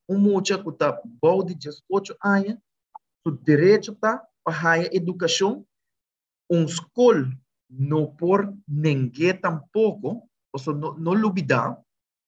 mucha que está bom de 18 anos, o direito está para a educação, escola não por ninguém tampouco, ou seja, não olvidar,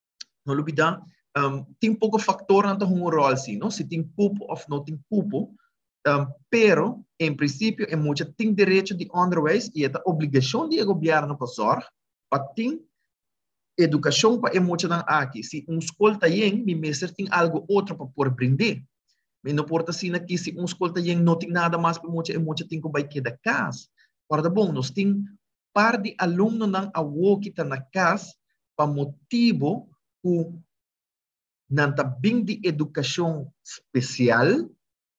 tem pouco fator na um rol assim, não? Se tem culpa ou não tem culpa, pero, em princípio, é muito tem direito de underways e é a obrigação do governo para sorrir, para ter educação para muito aqui. Se escola tem, me mestre tem algo outro para por brindar. Mas não importa assim aqui, se escola tem não tem nada mais para muito tem que vai que da casa. Ora, bom, nós tem par de alunos não a que está na casa para motivo que não está bem de educação especial,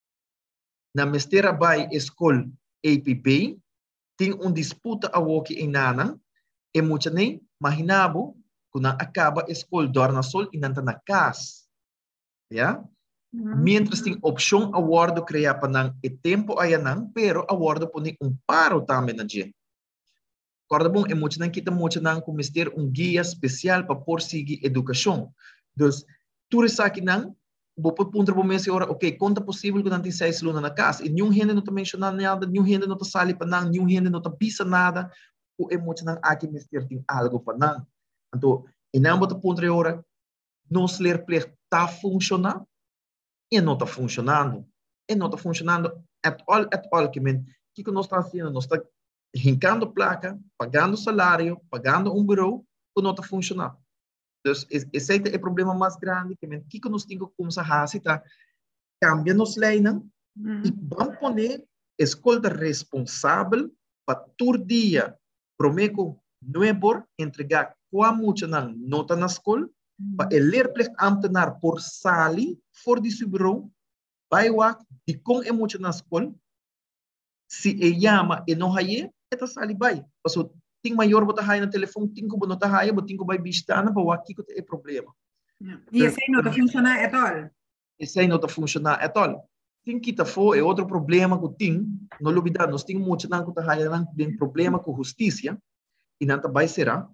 na mestra vai escola APP, tem disputa a que em nana, e muito nem, imaginabo, quando acaba a escola dorna sol e não está na casa. Yeah? Mientras tem opção a word criar para não e tempo aí não, pero a word põe paro também na dia. Corda bom, é muito não kita muito não como ter guia especial para por seguir educação. Então, tu aqui não, vou pôr ponto para mim ora, ok, quanto possível que não tem 6 alunos na casa. E nenhum gente não está mencionando nada, nenhum gente não está sali para não, nenhum gente não está pisa nada. O é muito não aqui mister tem algo para não. Então, e não botar ponto ora, não se ler pleeg está funcionando e não está funcionando. E não está funcionando at all, que nós está fazendo? Nós está rincando placa, pagando salário, pagando bureau, que não está funcionando. Então, esse é o problema mais grande, que nós temos que começar a fazer, tá? Cambia nos leis, e vamos pôr escola responsável para todo dia, prometo, não é por entregar como não nota na escola, para ler pleeg ambtenaar por sali, voor die bureau, vai wak, e com emoção na escola, se ele chama e não aí, esta sali vai. Passo tem maior botar aí no telefone, tem que botar aí, tem que vai visitar, para o aqui que é problema. E esse aí não está funcionando at all. Esse aí não está funcionando at all. Tem que estar fora, é outro problema que tem, não olvidar, nós temos muito não que está aí, tem problema com justiça, e não vai será.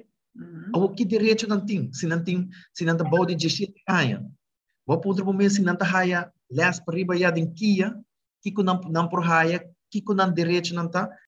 O que direito não tem, se não está bom de 17 anos. Vou pôr para mim, se não está aí, les para riba já de Kia, que não por aí, que não direito não está,